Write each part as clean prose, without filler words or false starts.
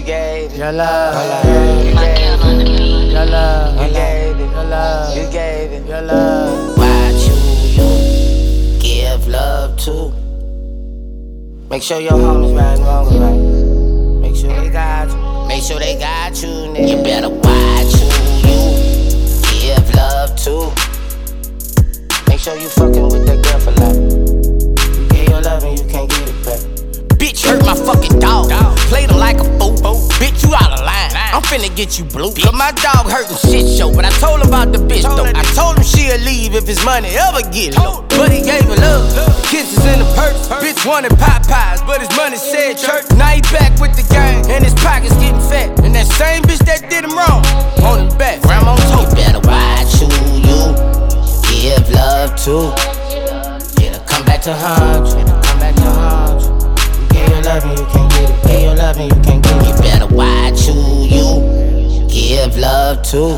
gave it. Your love. You gave it. Your love. You gave it. Your love. You gave it. Your love. Why you give love to? Make sure your homies right and wrong right. Make sure they got you. Make sure they got you, nigga. You better watch who you give love to. Make sure you fucking with that girl for life. You get your love and you can't get it back. Bitch hurt my fucking dog. Played him like a fool. Bitch, you out of line. I'm finna get you blue. Cause my dog hurtin' shit show. But I told him about the bitch though. I told him she'll leave if his money ever get low. But he gave her love. Kisses in the purse. Bitch wanted Popeyes, but his money said church. Now he back with the gang, and his pockets getting fat. And that same bitch that did him wrong, on him back. Grandma told you better watch who you give love to. It'll come back to haunt you. It'll come back to haunt you. You get your love and you can't get it. Get your love and you can't get it. You better watch who you give love to.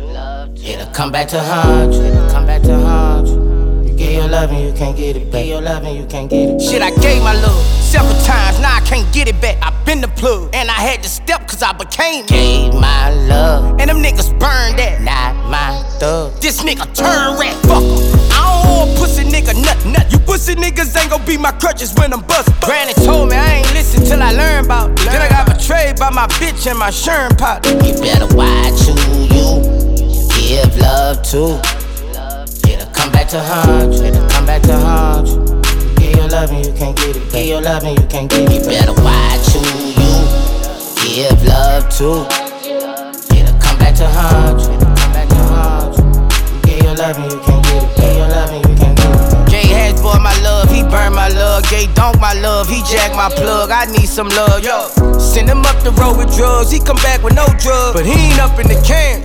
It'll come back to haunt you. It'll come back to haunt you. You get your love and you can't get it back. Get your love and you can't get it back. Shit, I gave my love several times, now I can't get it back. I been the plug, and I had to step cause I became gave my love, and them niggas burned that. Not my thug. This nigga turn rat, fuck em. I don't want pussy nigga nothing. You pussy niggas ain't gon' be my crutches when I'm bust. Granny told me I ain't listen till I learn about it. Then I got betrayed by my bitch and my Sherm pot. You better watch who you give love to. It'll come back to haunt you. It'll come back to haunt you. Get your love and you can't get it. Get your love and you can't get it. You better watch who you give love to. It'll come back to haunt you. It'll come back to haunt you. You get your love and you can't get it. Get your love and you can't get it. Jay has boy my love, he burned my love. Gay donk my love, he jacked my plug. I need some love, yo. Send him up the road with drugs, he come back with no drugs, but he ain't up in the can.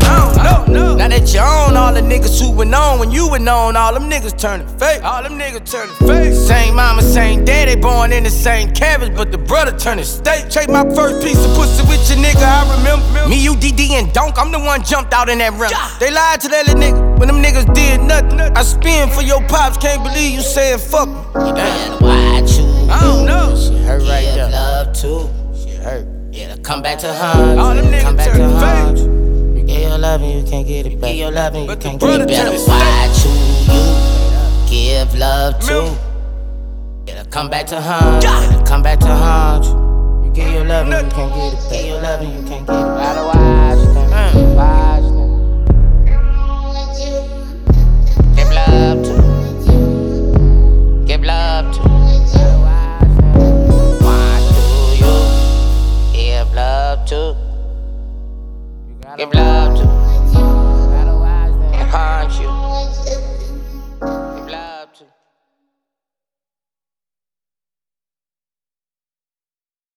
I don't know. Now that you own all the niggas who went on when you went on, all them niggas turning fake. All them niggas turning fake. Same mama, same daddy, born in the same cabbage, but the brother turning steak. Take my first piece of pussy with your nigga, I remember. Me, you, DD, and Donk, I'm the one jumped out in that run. They lied to that little nigga when them niggas did nothing. I spin for your pops, can't believe you saying fuck me. You better watch you. I don't know. She hurt right there. Love too. She hurt. It'll come back to haunt you. All them niggas turning fake. Get your love and you can't get it back. Get your love and you can't get it back. You better watch who you give love to. It'll come back to haunt you. It'll come back to haunt you. You get your love and you can't get it back. Get your love and you can't get it back. Gotta watch them. Watch them. Give love to. Give love to. Watch who you give love to. Give love.